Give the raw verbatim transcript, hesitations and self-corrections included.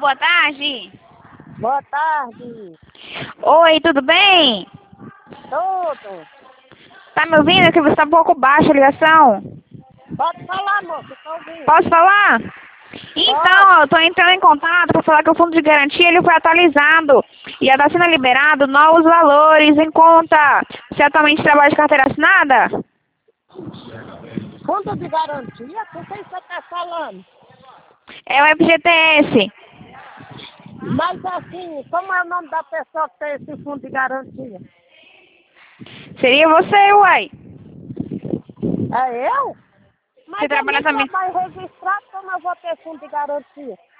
boa tarde. Boa tarde. Oi, tudo bem? Tudo. Tá me ouvindo? Que você tá um pouco baixa a ligação. Pode falar, moça, tô ouvindo. Posso falar? Então, eu tô entrando em contato para falar que o fundo de garantia ele foi atualizado e já está sendo liberado novos valores em conta. Você atualmente trabalha de carteira assinada? Fundo de garantia? Com quem você tá falando? É o F G T S. Mas assim, como é o nome da pessoa que tem esse fundo de garantia? Seria você, uai. É eu? Mas Você eu trabalha nem também. trabalho registrado, como eu vou ter fundo de garantia?